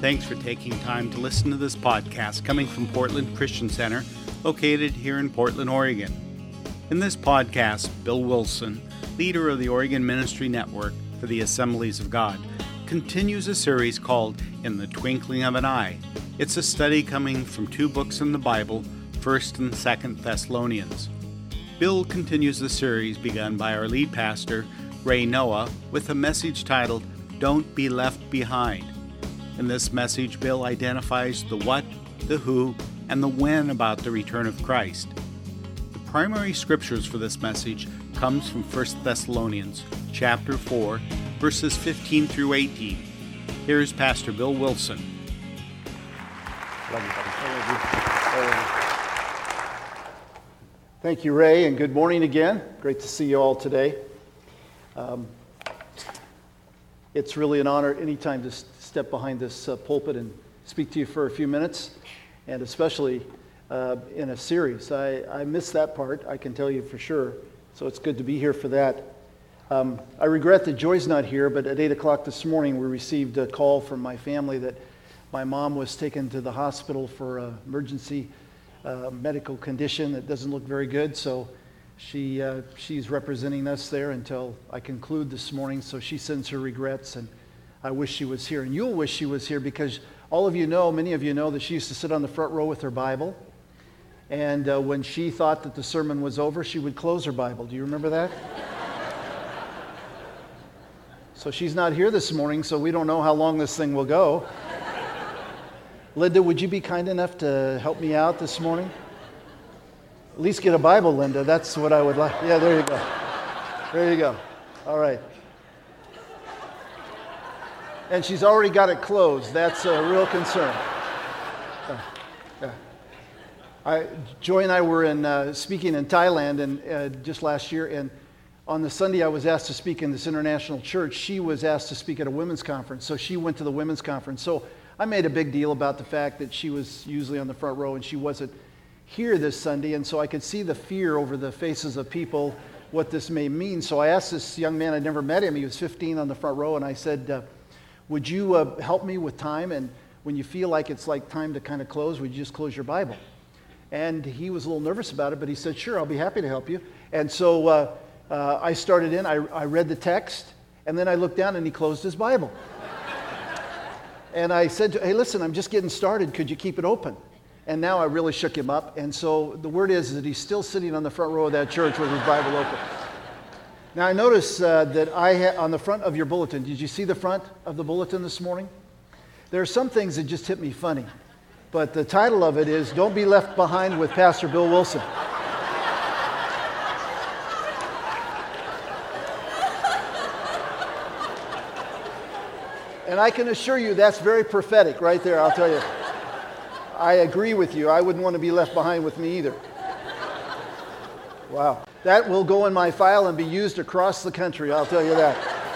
Thanks for taking time to listen to this podcast coming from Portland Christian Center, located here in Portland, Oregon. In this podcast, Bill Wilson, leader of the Oregon Ministry Network for the Assemblies of God, continues a series called In the Twinkling of an Eye. It's a study coming from two books in the Bible, 1st and 2nd Thessalonians. Bill continues the series begun by our lead pastor, Ray Noah, with a message titled, Don't Be Left Behind. In this message, Bill identifies the what, the who, and the when about the return of Christ. The primary scriptures for this message comes from 1 Thessalonians chapter 4, verses 15 through 18. Here's Pastor Bill Wilson. Love you, buddy. Thank you, Ray, and good morning again. Great to see you all today. It's really an honor anytime to step behind this pulpit and speak to you for a few minutes, and especially in a series. I missed that part, I can tell you for sure, so it's good to be here for that. I regret that Joy's not here, but at 8 o'clock this morning we received a call from my family that my mom was taken to the hospital for an emergency medical condition that doesn't look very good, so she's representing us there until I conclude this morning, so she sends her regrets, and I wish she was here. And you'll wish she was here because all of you know, many of you know, that she used to sit on the front row with her Bible, and when she thought that the sermon was over, she would close her Bible. Do you remember that? So she's not here this morning, so we don't know how long this thing will go. Linda, would you be kind enough to help me out this morning? At least get a Bible, Linda. That's what I would like. Yeah, there you go. There you go. All right. And she's already got it closed. That's a real concern. Joy and I were speaking in Thailand and just last year, and on the Sunday I was asked to speak in this international church. She was asked to speak at a women's conference, so she went to the women's conference. So I made a big deal about the fact that she was usually on the front row and she wasn't here this Sunday, and so I could see the fear over the faces of people, what this may mean. So I asked this young man, I'd never met him, he was 15 on the front row, and I said, would you help me with time, and when you feel like it's like time to kind of close, would you just close your Bible? And he was a little nervous about it, but he said, sure, I'll be happy to help you. And so I started in, I read the text, and then I looked down and he closed his Bible. And I said, hey, listen, I'm just getting started. Could you keep it open? And now I really shook him up. And so the word is that he's still sitting on the front row of that church with his Bible open. Now I noticed that on the front of your bulletin, did you see the front of the bulletin this morning? There are some things that just hit me funny. But the title of it is, Don't Be Left Behind with Pastor Bill Wilson. And I can assure you that's very prophetic right there, I'll tell you. I agree with you. I wouldn't want to be left behind with me either. Wow. That will go in my file and be used across the country, I'll tell you that.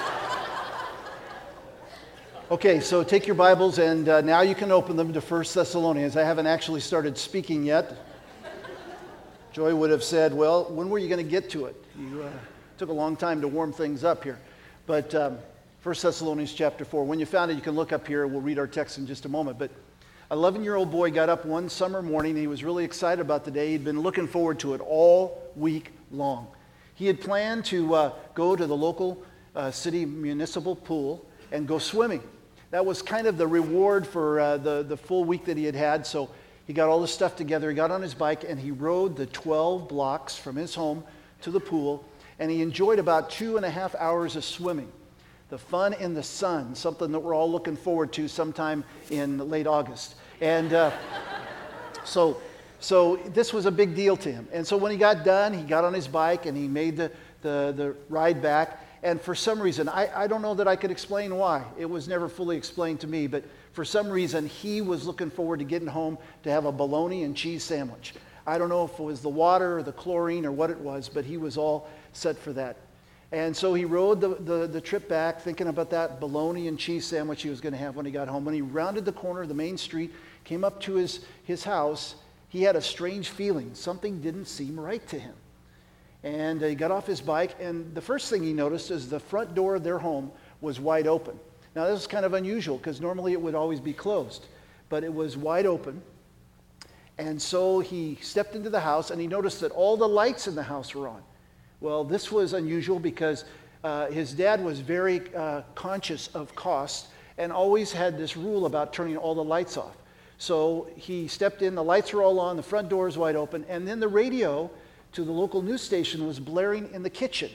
Okay, so take your Bibles and now you can open them to 1 Thessalonians. I haven't actually started speaking yet. Joy would have said, well, when were you going to get to it? You took a long time to warm things up here. But 1 Thessalonians chapter 4. When you found it, you can look up here. We'll read our text in just a moment. But an 11-year-old boy got up one summer morning. He was really excited about the day. He'd been looking forward to it all week long. He had planned to go to the local city municipal pool and go swimming. That was kind of the reward for the full week that he had had. So he got all this stuff together. He got on his bike and he rode the 12 blocks from his home to the pool. And he enjoyed about 2.5 hours of swimming. The fun in the sun, something that we're all looking forward to sometime in late August. And so this was a big deal to him. And so when he got done, he got on his bike and he made the ride back. And for some reason, I don't know that I could explain why. It was never fully explained to me. But for some reason, he was looking forward to getting home to have a bologna and cheese sandwich. I don't know if it was the water or the chlorine or what it was, but he was all set for that. And so he rode the trip back thinking about that bologna and cheese sandwich he was going to have when he got home. When he rounded the corner of the main street, came up to his house, he had a strange feeling. Something didn't seem right to him. And he got off his bike, and the first thing he noticed is the front door of their home was wide open. Now, this was kind of unusual because normally it would always be closed, but it was wide open. And so he stepped into the house and he noticed that all the lights in the house were on. Well, this was unusual because his dad was very conscious of cost and always had this rule about turning all the lights off. So he stepped in, the lights were all on, the front door is wide open, and then the radio to the local news station was blaring in the kitchen.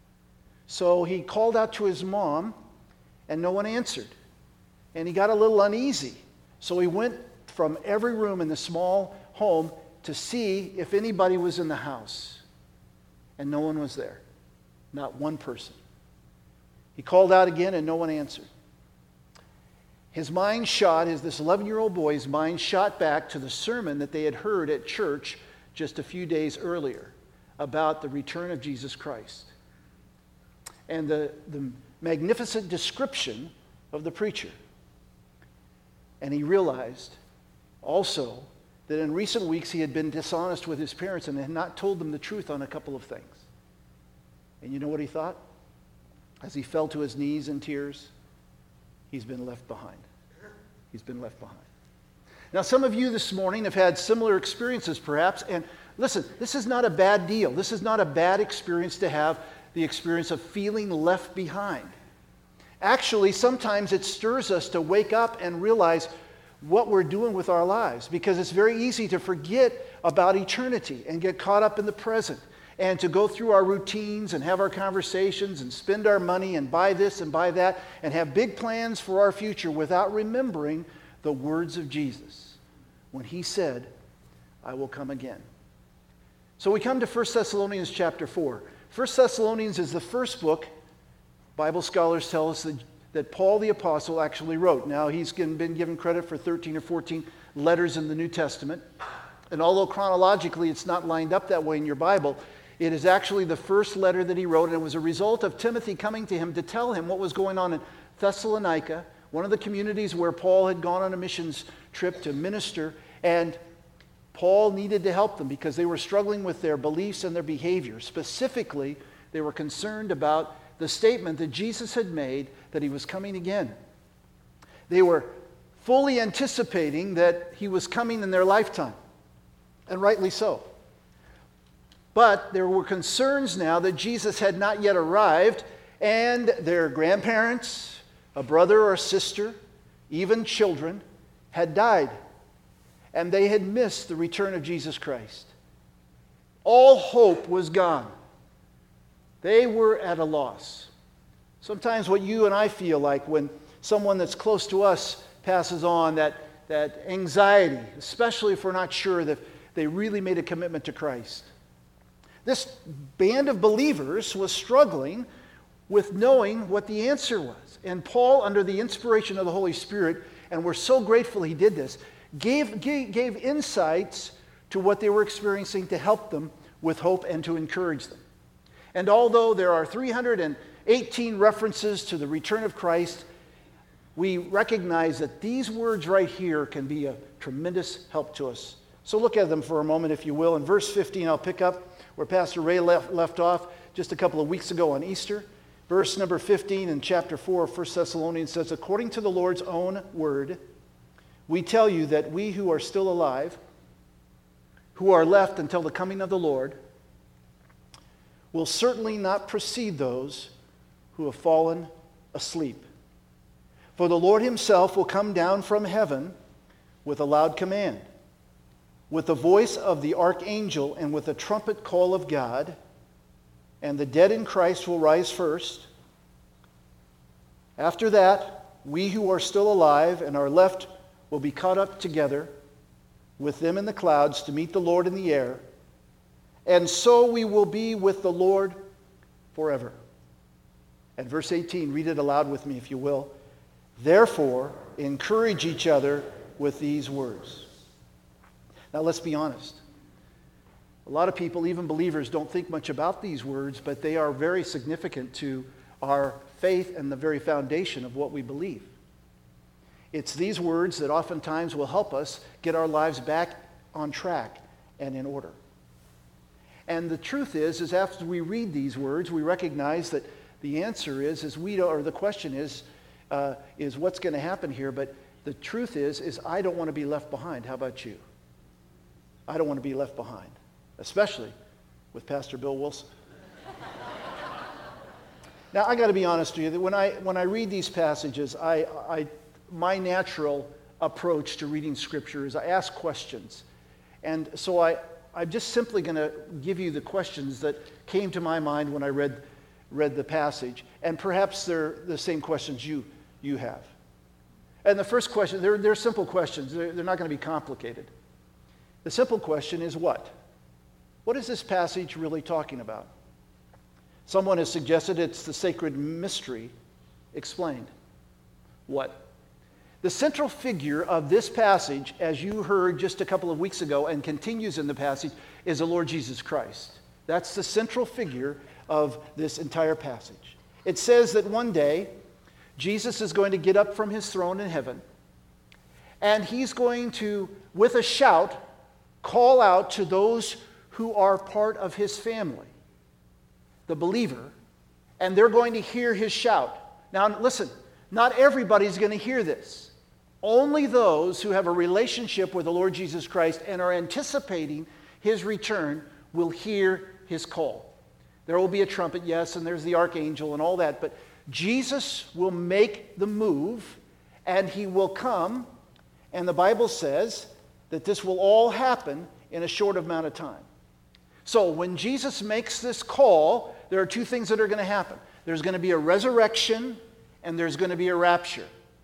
So he called out to his mom, and no one answered. And he got a little uneasy. So he went from every room in the small home to see if anybody was in the house. And no one was there. Not one person. He called out again, and no one answered. His mind shot, this 11-year-old boy's mind shot back to the sermon that they had heard at church just a few days earlier about the return of Jesus Christ. And the magnificent description of the preacher. And he realized also that in recent weeks he had been dishonest with his parents and had not told them the truth on a couple of things. And you know what he thought? As he fell to his knees in tears, he's been left behind. He's been left behind. Now, some of you this morning have had similar experiences perhaps, and listen, this is not a bad deal. This is not a bad experience to have the experience of feeling left behind. Actually, sometimes it stirs us to wake up and realize what we're doing with our lives, because it's very easy to forget about eternity and get caught up in the present and to go through our routines and have our conversations and spend our money and buy this and buy that and have big plans for our future without remembering the words of Jesus when he said, I will come again. So we come to 1 Thessalonians chapter 4. 1 Thessalonians is the first book, Bible scholars tell us, that Paul the Apostle actually wrote. Now, he's been given credit for 13 or 14 letters in the New Testament. And although chronologically it's not lined up that way in your Bible, it is actually the first letter that he wrote, and it was a result of Timothy coming to him to tell him what was going on in Thessalonica, one of the communities where Paul had gone on a missions trip to minister, and Paul needed to help them because they were struggling with their beliefs and their behavior. Specifically, they were concerned about the statement that Jesus had made that he was coming again. They were fully anticipating that he was coming in their lifetime, and rightly so. But there were concerns now that Jesus had not yet arrived, and their grandparents, a brother or a sister, even children, had died. And they had missed the return of Jesus Christ. All hope was gone. They were at a loss. Sometimes what you and I feel like when someone that's close to us passes on, that anxiety, especially if we're not sure that they really made a commitment to Christ. This band of believers was struggling with knowing what the answer was. And Paul, under the inspiration of the Holy Spirit, and we're so grateful he did this, gave insights to what they were experiencing to help them with hope and to encourage them. And although there are 318 references to the return of Christ, we recognize that these words right here can be a tremendous help to us. So look at them for a moment, if you will. In verse 15, I'll pick up where Pastor Ray left off just a couple of weeks ago on Easter. Verse number 15 in chapter 4 of 1 Thessalonians says, according to the Lord's own word, we tell you that we who are still alive, who are left until the coming of the Lord, will certainly not precede those who have fallen asleep. For the Lord himself will come down from heaven with a loud command, with the voice of the archangel and with the trumpet call of God, and the dead in Christ will rise first. After that, we who are still alive and are left will be caught up together with them in the clouds to meet the Lord in the air, and so we will be with the Lord forever. And verse 18, read it aloud with me if you will. Therefore, encourage each other with these words. Now let's be honest. A lot of people, even believers, don't think much about these words, but they are very significant to our faith and the very foundation of what we believe. It's these words that oftentimes will help us get our lives back on track and in order. And the truth is after we read these words, we recognize that the answer is the question is, is what's going to happen here. But the truth is I don't want to be left behind. How about you? I don't want to be left behind, especially with Pastor Bill Wilson. Now, I got to be honest with you, that when I read these passages, my natural approach to reading Scripture is I ask questions. And so I'm just simply going to give you the questions that came to my mind when I read the passage. And perhaps they're the same questions you have. And the first question, they're simple questions. They're not going to be complicated. The simple question is what? What is this passage really talking about? Someone has suggested it's the sacred mystery explained. What? The central figure of this passage, as you heard just a couple of weeks ago and continues in the passage, is the Lord Jesus Christ. That's the central figure of this entire passage. It says that one day, Jesus is going to get up from his throne in heaven, and he's going to, with a shout, call out to those who are part of his family, the believer, and they're going to hear his shout. Now, listen, not everybody's going to hear this. Only those who have a relationship with the Lord Jesus Christ and are anticipating his return will hear his call. There will be a trumpet, yes, and there's the archangel and all that, but Jesus will make the move, and he will come, and the Bible says that this will all happen in a short amount of time. So when Jesus makes this call, there are two things that are going to happen. There's going to be a resurrection, and there's going to be a rapture.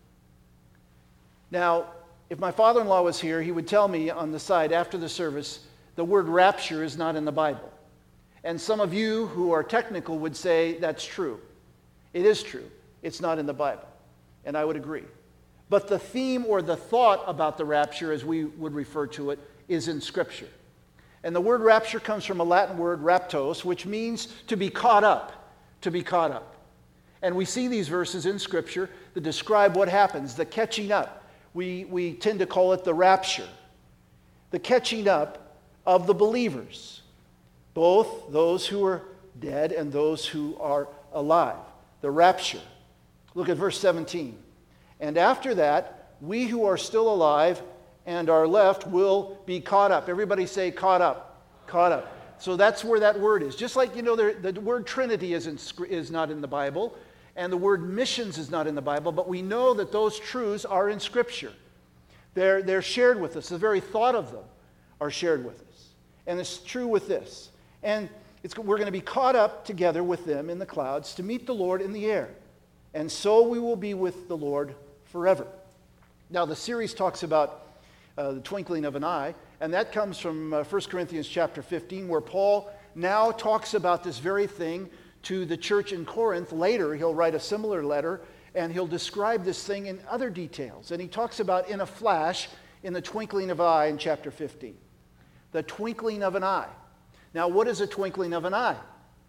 Now, if my father-in-law was here, he would tell me on the side after the service, the word rapture is not in the Bible. And some of you who are technical would say that's true. It is true. It's not in the Bible. And I would agree. But the theme or the thought about the rapture, as we would refer to it, is in Scripture. And the word rapture comes from a Latin word, raptos, which means to be caught up. To be caught up. And we see these verses in Scripture that describe what happens, the catching up. We tend to call it the rapture. The catching up of the believers. Both those who are dead and those who are alive. The rapture. Look at verse 17. And after that, we who are still alive and are left will be caught up. Everybody say caught up. Caught up. So that's where that word is. Just like, the word Trinity is not in the Bible, and the word missions is not in the Bible, but we know that those truths are in Scripture. They're shared with us. The very thought of them are shared with us. And it's true with this. And we're going to be caught up together with them in the clouds to meet the Lord in the air. And so we will be with the Lord forever. Now, the series talks about the twinkling of an eye, and that comes from 1 Corinthians chapter 15, where Paul now talks about this very thing to the church in Corinth. Later, he'll write a similar letter, and he'll describe this thing in other details. And he talks about in a flash, in the twinkling of an eye in chapter 15. The twinkling of an eye. Now, what is a twinkling of an eye?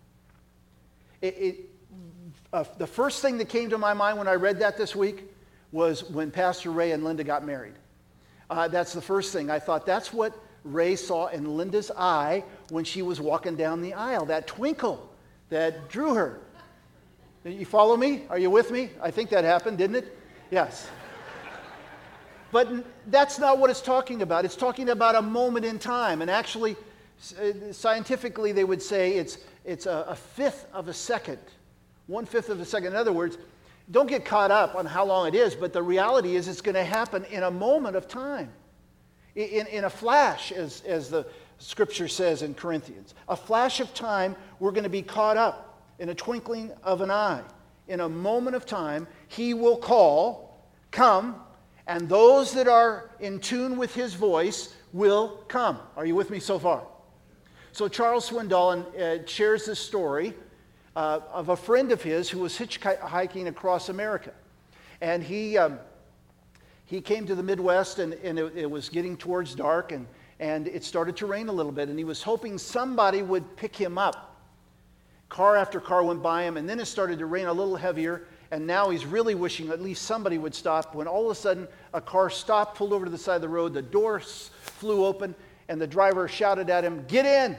The first thing that came to my mind when I read that this week was when Pastor Ray and Linda got married. That's the first thing. I thought that's what Ray saw in Linda's eye when she was walking down the aisle, that twinkle that drew her. You follow me? Are you with me? I think that happened, didn't it? Yes. But that's not what it's talking about. It's talking about a moment in time. And actually, scientifically, they would say it's a fifth of a second. 1/5 of a second. In other words, don't get caught up on how long it is, but the reality is it's going to happen in a moment of time. In a flash, as the Scripture says in Corinthians. A flash of time, we're going to be caught up in a twinkling of an eye. In a moment of time, he will call, come, and those that are in tune with his voice will come. Are you with me so far? So Charles Swindoll shares this story of a friend of his who was hitchhiking across America. And he came to the Midwest, and it was getting towards dark, and it started to rain a little bit, and he was hoping somebody would pick him up. Car after car went by him, and then it started to rain a little heavier, and now he's really wishing at least somebody would stop, when all of a sudden a car stopped, pulled over to the side of the road, the door flew open, and the driver shouted at him, "Get in!"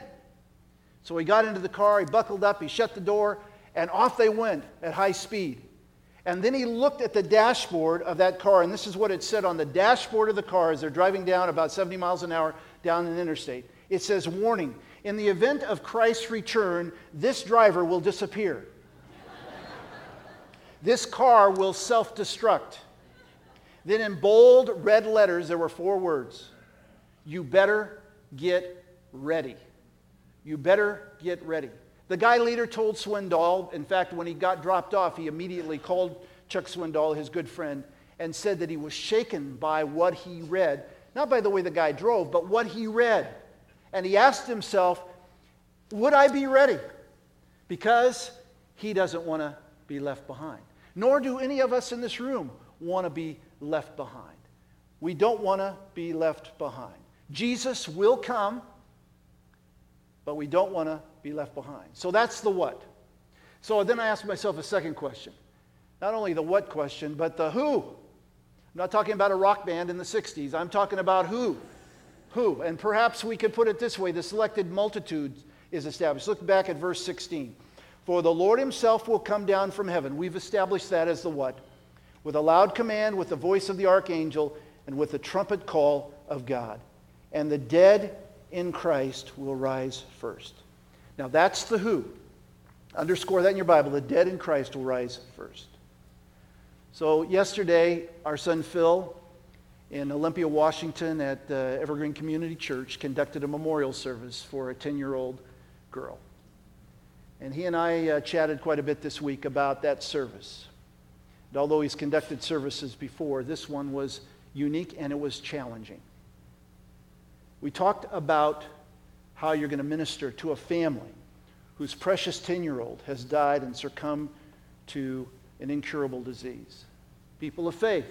So he got into the car, he buckled up, he shut the door, and off they went at high speed. And then he looked at the dashboard of that car, and this is what it said on the dashboard of the car as they're driving down about 70 miles an hour down an interstate. It says, "Warning, in the event of Christ's return, this driver will disappear. This car will self-destruct." Then in bold red letters, there were 4 words. "You better get ready." You better get ready. The guy leader told Swindoll, in fact, when he got dropped off, he immediately called Chuck Swindoll, his good friend, and said that he was shaken by what he read. Not by the way the guy drove, but what he read. And he asked himself, would I be ready? Because he doesn't want to be left behind. Nor do any of us in this room want to be left behind. We don't want to be left behind. Jesus will come, but we don't want to be left behind. So that's the what. So then I asked myself a second question. Not only the what question, but the who. I'm not talking about a rock band in the 60s. I'm talking about who. Who. And perhaps we could put it this way. The selected multitude is established. Look back at verse 16. "For the Lord himself will come down from heaven." We've established that as the what? "With a loud command, with the voice of the archangel, and with the trumpet call of God. And the dead in Christ will rise first." Now that's the who. Underscore that in your Bible. The dead in Christ will rise first. So yesterday, our son Phil in Olympia, Washington at Evergreen Community Church conducted a memorial service for a 10-year-old girl. And he and I chatted quite a bit this week about that service. And although he's conducted services before, this one was unique and it was challenging. We talked about how you're going to minister to a family whose precious 10-year-old has died and succumbed to an incurable disease. People of faith.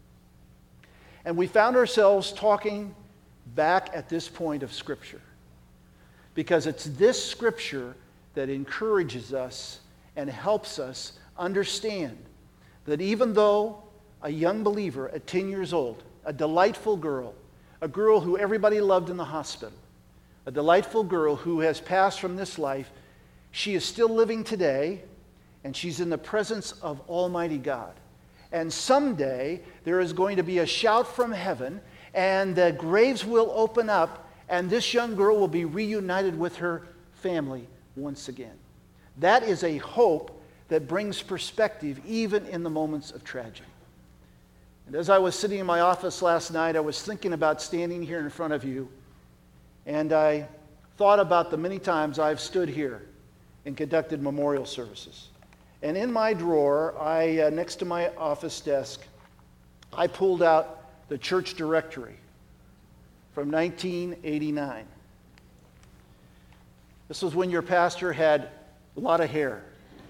And we found ourselves talking back at this point of Scripture. Because it's this Scripture that encourages us and helps us understand that even though a young believer at 10 years old, a delightful girl, a girl who everybody loved in the hospital, a delightful girl who has passed from this life, she is still living today, and she's in the presence of Almighty God. And someday there is going to be a shout from heaven, and the graves will open up, and this young girl will be reunited with her family once again. That is a hope that brings perspective even in the moments of tragedy. And as I was sitting in my office last night, I was thinking about standing here in front of you, and I thought about the many times I've stood here and conducted memorial services. And in my drawer, next to my office desk, I pulled out the church directory from 1989. This was when your pastor had a lot of hair.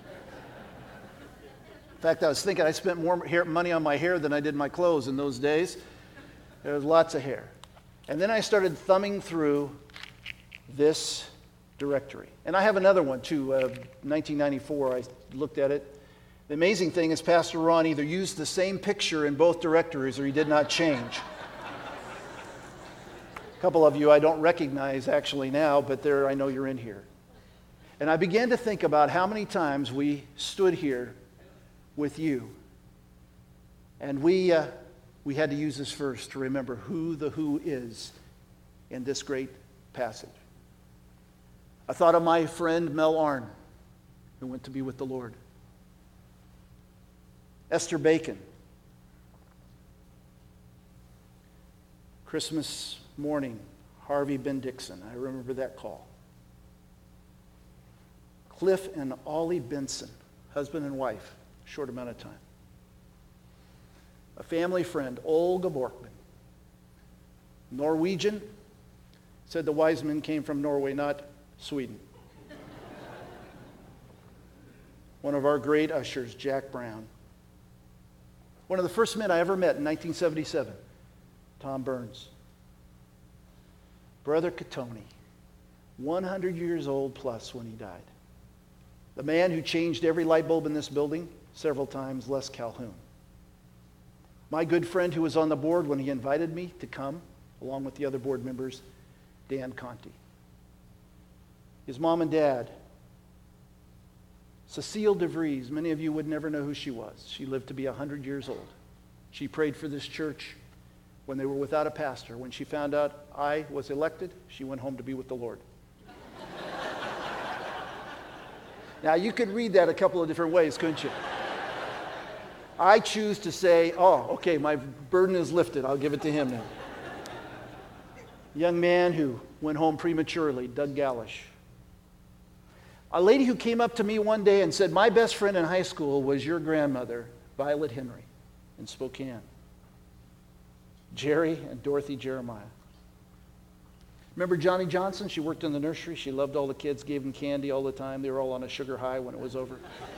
In fact, I was thinking I spent more money on my hair than I did my clothes in those days. There was lots of hair. And then I started thumbing through this directory. And I have another one too, 1994, I looked at it. The amazing thing is Pastor Ron either used the same picture in both directories or he did not change. A couple of you I don't recognize actually now, but there I know you're in here. And I began to think about how many times we stood here with you. And we had to use this verse to remember who the who is in this great passage. I thought of my friend Mel Arnn, who went to be with the Lord. Esther Bacon. Christmas morning, Harvey Bendixson. I remember that call. Cliff and Ollie Benson, husband and wife, short amount of time. A family friend, Olga Borkman. Norwegian, said the wise men came from Norway, not Sweden. One of our great ushers, Jack Brown. One of the first men I ever met in 1977, Tom Burns. Brother Katoni, 100 years old plus when he died. The man who changed every light bulb in this building several times, Les Calhoun. My good friend who was on the board when he invited me to come, along with the other board members, Dan Conti. His mom and dad, Cecile DeVries, many of you would never know who she was. She lived to be 100 years old. She prayed for this church when they were without a pastor. When she found out I was elected, she went home to be with the Lord. Now, you could read that a couple of different ways, couldn't you? I choose to say, oh, okay, my burden is lifted. I'll give it to him now. Young man who went home prematurely, Doug Gallish. A lady who came up to me one day and said, my best friend in high school was your grandmother, Violet Henry, in Spokane. Jerry and Dorothy Jeremiah. Remember Johnny Johnson? She worked in the nursery. She loved all the kids, gave them candy all the time. They were all on a sugar high when it was over.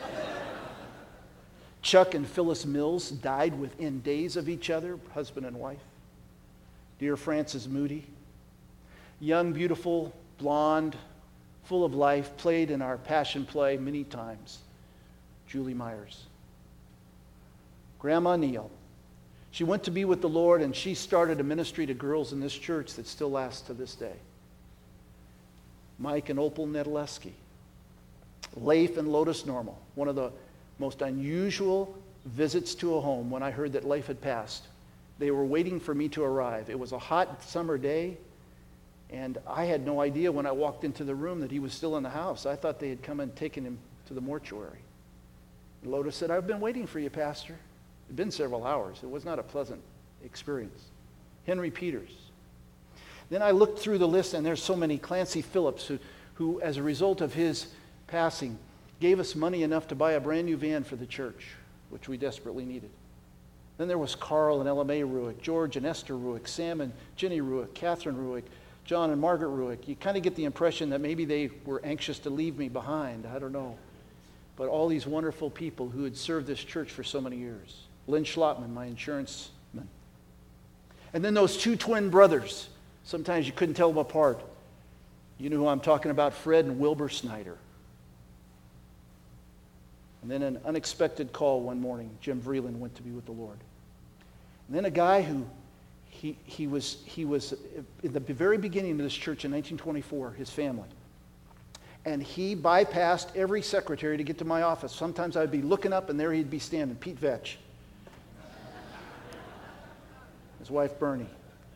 Chuck and Phyllis Mills died within days of each other, husband and wife. Dear Frances Moody, young, beautiful, blonde, full of life, played in our passion play many times, Julie Myers. Grandma Neal. She went to be with the Lord, and she started a ministry to girls in this church that still lasts to this day. Mike and Opal Nedleski. Leif and Lotus Normal. One of the most unusual visits to a home when I heard that Leif had passed. They were waiting for me to arrive. It was a hot summer day, and I had no idea when I walked into the room that he was still in the house. I thought they had come and taken him to the mortuary. And Lotus said, I've been waiting for you, Pastor. It had been several hours. It was not a pleasant experience. Henry Peters. Then I looked through the list, and there's so many. Clancy Phillips, who as a result of his passing, gave us money enough to buy a brand new van for the church, which we desperately needed. Then there was Carl and LMA Ruick, George and Esther Ruick, Sam and Jenny Ruick, Catherine Ruick, John and Margaret Ruick. You kind of get the impression that maybe they were anxious to leave me behind. I don't know. But all these wonderful people who had served this church for so many years. Lynn Schlotman, my insurance man. And then those two twin brothers. Sometimes you couldn't tell them apart. You know who I'm talking about, Fred and Wilbur Snyder. And then an unexpected call one morning, Jim Vreeland went to be with the Lord. And then a guy who, he was in the very beginning of this church in 1924, his family. And he bypassed every secretary to get to my office. Sometimes I'd be looking up and there he'd be standing, Pete Vetch. His wife Bernie.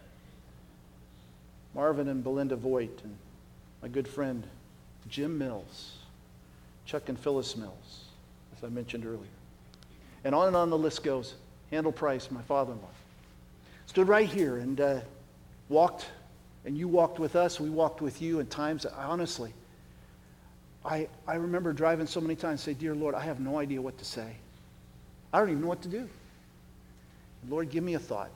Marvin and Belinda Voigt, and my good friend Jim Mills, Chuck and Phyllis Mills, as I mentioned earlier. And on the list goes. Handel Price, my father-in-law, stood right here and walked, and you walked with us, we walked with you, and times, honestly, I remember driving so many times and say, dear Lord, I have no idea what to say. I don't even know what to do. Lord, give me a thought.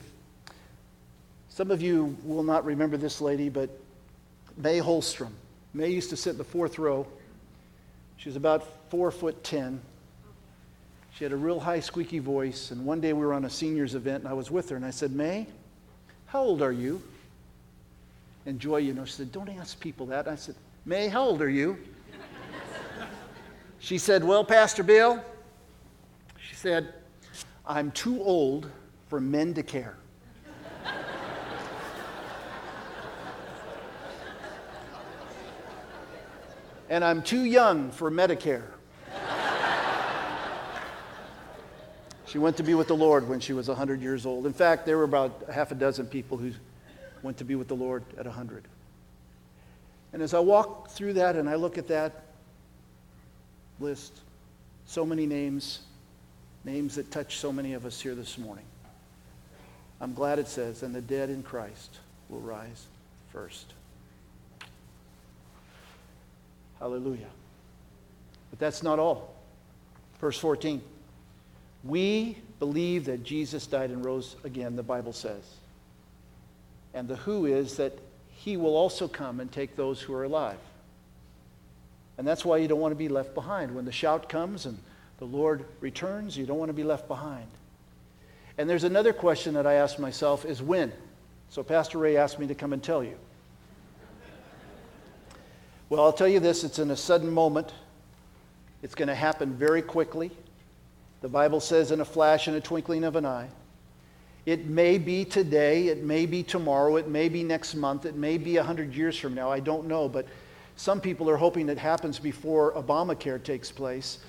Some of you will not remember this lady, but May Holstrom. May used to sit in the fourth row. She was about 4'10". She had a real high, squeaky voice. And one day we were on a seniors event, and I was with her, and I said, May, how old are you? And Joy, she said, don't ask people that. I said, May, how old are you? She said, well, Pastor Bill, she said, I'm too old for men to care. And I'm too young for Medicare. She went to be with the Lord when she was 100 years old. In fact, there were about half a dozen people who went to be with the Lord at 100. And as I walk through that and I look at that list, so many names that touch so many of us here this morning, I'm glad it says, and the dead in Christ will rise first. Hallelujah. But that's not all. Verse 14. We believe that Jesus died and rose again, the Bible says. And the who is that he will also come and take those who are alive. And that's why you don't want to be left behind. When the shout comes and the Lord returns, you don't want to be left behind. And there's another question that I ask myself is when? So Pastor Ray asked me to come and tell you. Well, I'll tell you this, it's in a sudden moment. It's going to happen very quickly. The Bible says in a flash and a twinkling of an eye. It may be today, it may be tomorrow, it may be next month, it may be 100 years from now, I don't know. But Some people are hoping it happens before Obamacare takes place.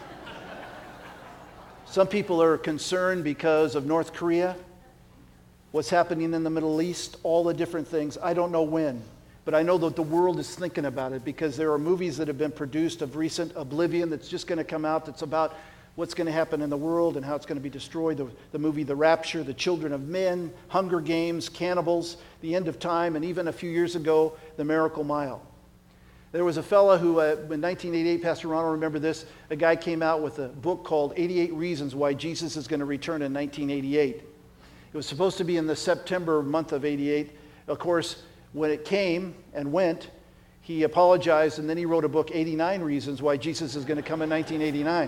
Some people are concerned because of North Korea, what's happening in the Middle East, all the different things. I don't know when, but I know that the world is thinking about it because there are movies that have been produced of recent, Oblivion, that's just going to come out, that's about what's going to happen in the world and how it's going to be destroyed. The movie The Rapture, The Children of Men, Hunger Games, Cannibals, The End of Time, and even a few years ago, The Miracle Mile. There was a fellow who, in 1988, Pastor Ron will remember this, a guy came out with a book called 88 Reasons Why Jesus is going to Return in 1988. It was supposed to be in the September month of 88. Of course, when it came and went, he apologized, and then he wrote a book, 89 Reasons Why Jesus is going to Come in 1989.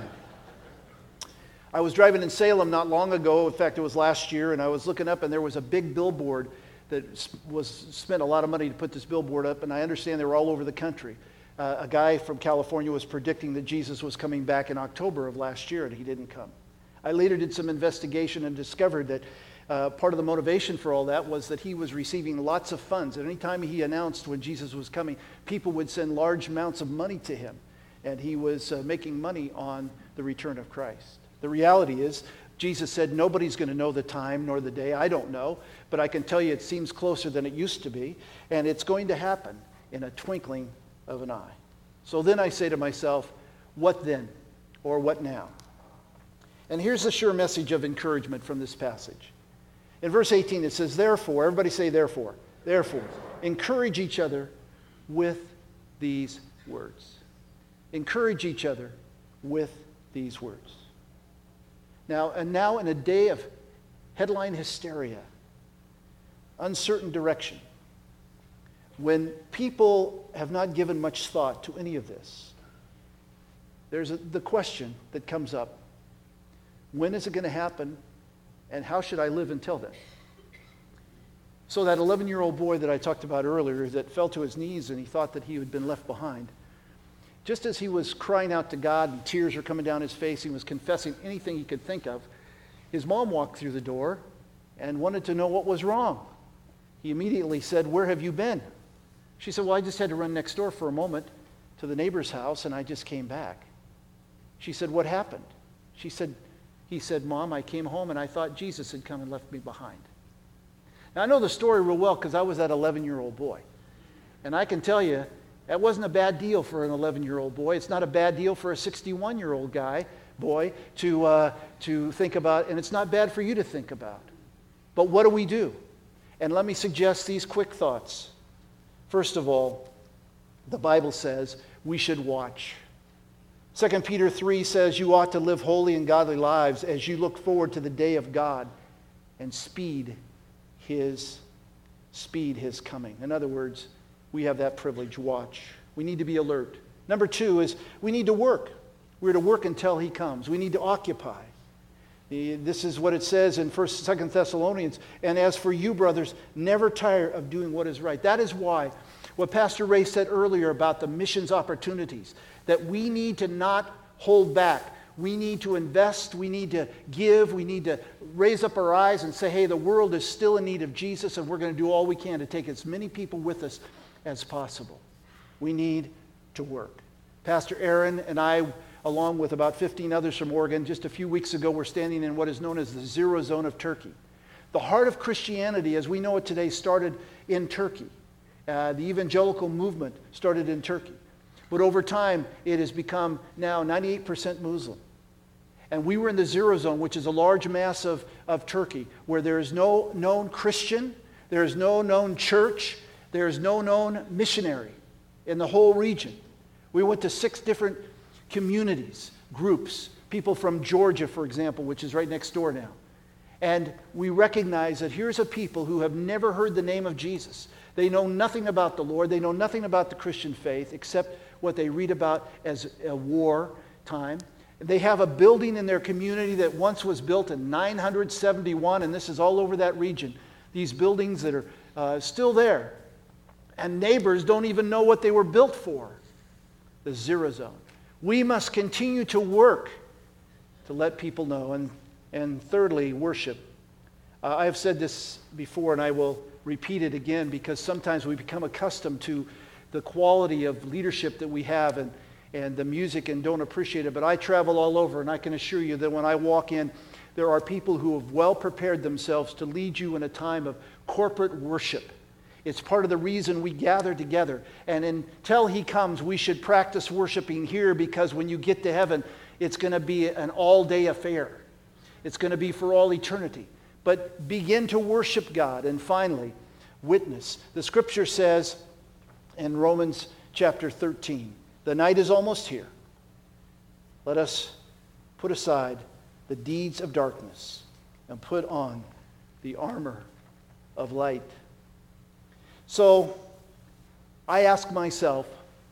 I was driving in Salem not long ago, in fact it was last year, and I was looking up and there was a big billboard that was spent a lot of money to put this billboard up, and I understand they were all over the country. A guy from California was predicting that Jesus was coming back in October of last year, and he didn't come. I later did some investigation and discovered that part of the motivation for all that was that he was receiving lots of funds. And anytime he announced when Jesus was coming, people would send large amounts of money to him, and he was making money on the return of Christ. The reality is, Jesus said, nobody's going to know the time nor the day. I don't know, but I can tell you it seems closer than it used to be, and it's going to happen in a twinkling of an eye. So then I say to myself, what then? Or what now? And here's the sure message of encouragement from this passage. In verse 18 it says, therefore, everybody say therefore, encourage each other with these words. Encourage each other with these words. Now in a day of headline hysteria, uncertain direction, when people have not given much thought to any of this, there's the question that comes up, when is it going to happen, and how should I live until then? So that 11-year-old boy that I talked about earlier that fell to his knees and he thought that he had been left behind, just as he was crying out to God and tears were coming down his face, he was confessing anything he could think of, his mom walked through the door and wanted to know what was wrong. He immediately said, where have you been? She said, well, I just had to run next door for a moment to the neighbor's house and I just came back. She said, what happened? He said, Mom, I came home and I thought Jesus had come and left me behind. Now I know the story real well because I was that 11-year-old boy. And I can tell you, that wasn't a bad deal for an 11-year-old boy. It's not a bad deal for a 61-year-old boy to think about, and it's not bad for you to think about. But what do we do? And let me suggest these quick thoughts. First of all, the Bible says we should watch. 2 Peter 3 says you ought to live holy and godly lives as you look forward to the day of God and speed his coming. In other words, we have that privilege. Watch. We need to be alert. Number 2 is we need to work. We're to work until he comes. We need to occupy. This is what it says in 1st, 2nd Thessalonians. And as for you, brothers, never tire of doing what is right. That is why what Pastor Ray said earlier about the missions opportunities, that we need to not hold back. We need to invest. We need to give. We need to raise up our eyes and say, hey, the world is still in need of Jesus, and we're going to do all we can to take as many people with us as possible. We need to work. Pastor Aaron and I, along with about 15 others from Oregon, just a few weeks ago, were standing in what is known as the Zero Zone of Turkey. The heart of Christianity, as we know it today, started in Turkey. The evangelical movement started in Turkey. But over time, it has become now 98% Muslim. And we were in the Zero Zone, which is a large mass of Turkey, where there is no known Christian, there is no known church, there is no known missionary in the whole region. We went to 6 different communities, groups, people from Georgia, for example, which is right next door now. And we recognize that here's a people who have never heard the name of Jesus. They know nothing about the Lord. They know nothing about the Christian faith except what they read about as a war time. They have a building in their community that once was built in 971, and this is all over that region. These buildings that are still there. And neighbors don't even know what they were built for. The Zero Zone. We must continue to work to let people know. And thirdly, worship. I have said this before and I will repeat it again because sometimes we become accustomed to the quality of leadership that we have and the music and don't appreciate it. But I travel all over, and I can assure you that when I walk in, there are people who have well prepared themselves to lead you in a time of corporate worship. It's part of the reason we gather together. And until He comes, we should practice worshiping here, because when you get to heaven, it's going to be an all-day affair. It's going to be for all eternity. But begin to worship God. And finally, witness. The Scripture says in Romans chapter 13, the night is almost here. Let us put aside the deeds of darkness and put on the armor of light. So I ask myself,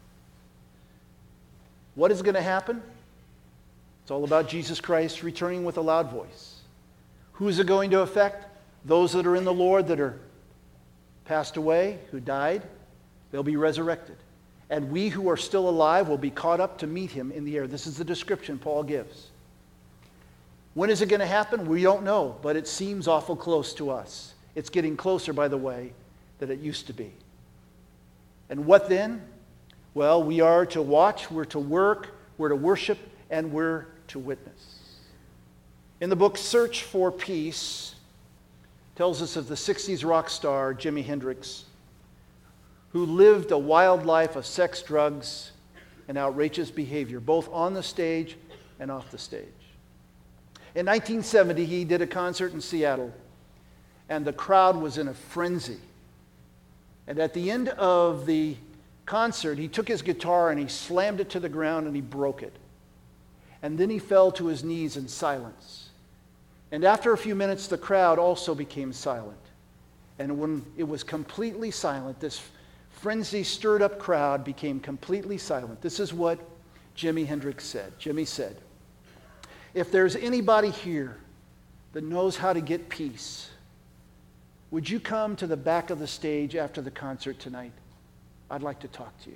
what is going to happen? It's all about Jesus Christ returning with a loud voice. Who is it going to affect? Those that are in the Lord, that are passed away, who died, they'll be resurrected. And we who are still alive will be caught up to meet Him in the air. This is the description Paul gives. When is it going to happen? We don't know, but it seems awful close to us. It's getting closer, by the way, than it used to be. And what then? Well, we are to watch, we're to work, we're to worship, and we're to witness. In the book Search for Peace, tells us of the 60s rock star Jimi Hendrix, who lived a wild life of sex, drugs, and outrageous behavior, both on the stage and off the stage. In 1970, he did a concert in Seattle, and the crowd was in a frenzy. And at the end of the concert, he took his guitar and he slammed it to the ground and he broke it. And then he fell to his knees in silence. And after a few minutes, the crowd also became silent. And when it was completely silent, this frenzy stirred up crowd became completely silent. This is what Jimi Hendrix said. Jimi said, "If there's anybody here that knows how to get peace, would you come to the back of the stage after the concert tonight? I'd like to talk to you."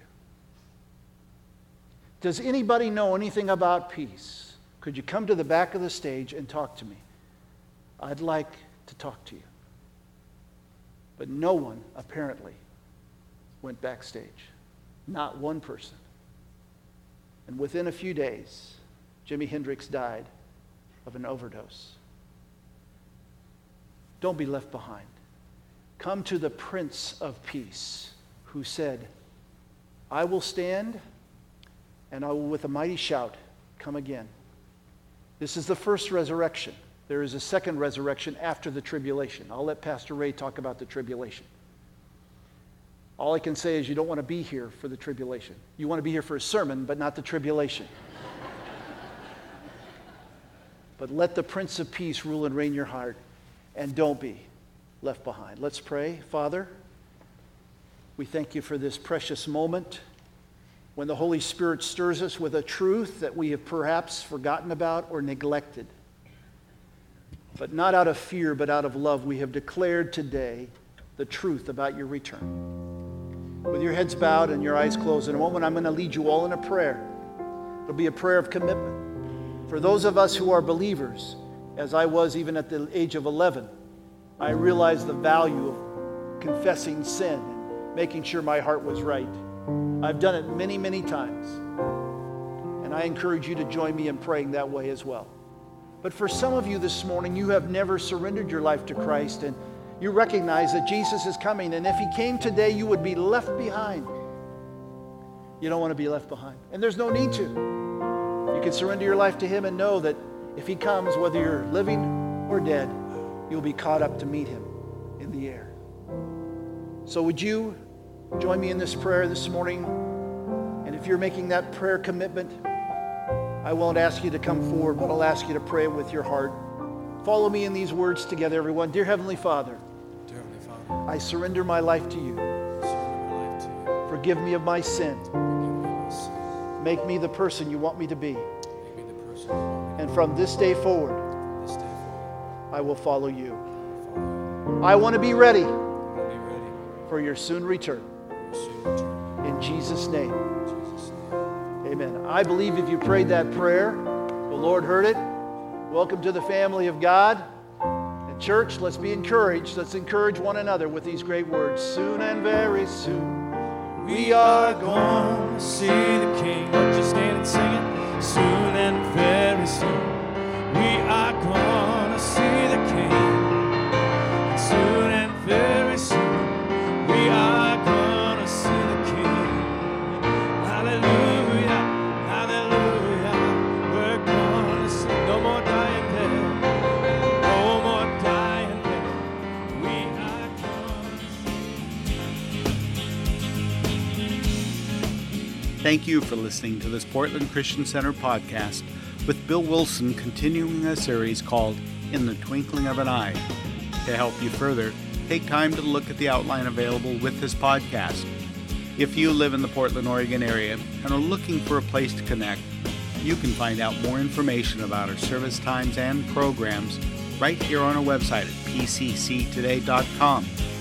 Does anybody know anything about peace? Could you come to the back of the stage and talk to me? I'd like to talk to you. But no one, apparently, went backstage. Not one person. And within a few days, Jimi Hendrix died of an overdose. Don't be left behind. Come to the Prince of Peace, who said, "I will stand, and I will with a mighty shout come again." This is the first resurrection. There is a second resurrection after the tribulation. I'll let Pastor Ray talk about the tribulation. All I can say is you don't want to be here for the tribulation. You want to be here for a sermon, but not the tribulation. But let the Prince of Peace rule and reign your heart, and don't be left behind. Let's pray. Father, we thank you for this precious moment when the Holy Spirit stirs us with a truth that we have perhaps forgotten about or neglected. But not out of fear, but out of love, we have declared today the truth about your return. With your heads bowed and your eyes closed, in a moment I'm going to lead you all in a prayer. It'll be a prayer of commitment. For those of us who are believers, as I was even at the age of 11, I realized the value of confessing sin and making sure my heart was right. I've done it many, many times. And I encourage you to join me in praying that way as well. But for some of you this morning, you have never surrendered your life to Christ, and you recognize that Jesus is coming, and if He came today, you would be left behind. You don't want to be left behind, and there's no need to. You can surrender your life to Him and know that if He comes, whether you're living or dead, you'll be caught up to meet Him in the air. So would you join me in this prayer this morning? And if you're making that prayer commitment, I won't ask you to come forward, but I'll ask you to pray with your heart. Follow me in these words together, everyone. Dear Heavenly Father, I surrender my life to you. Forgive me of my sin. Make me the person you want me to be. And from this day forward, I will follow you. I want to be ready for your soon return. In Jesus' name. Amen. I believe if you prayed that prayer, the Lord heard it. Welcome to the family of God. And church, let's be encouraged. Let's encourage one another with these great words. Soon and very soon, We are going to see the King. Won't you stand and sing it? Soon and very soon. We are going to see the King. And soon and very soon. We are going to see the King. Hallelujah, hallelujah. We're going to see no more dying there. No more dying there. We are going to see. Thank you for listening to this Portland Christian Center podcast with Bill Wilson, continuing a series called In the Twinkling of an Eye. To help you further, take time to look at the outline available with this podcast. If you live in the Portland, Oregon area and are looking for a place to connect, you can find out more information about our service times and programs right here on our website at pcctoday.com.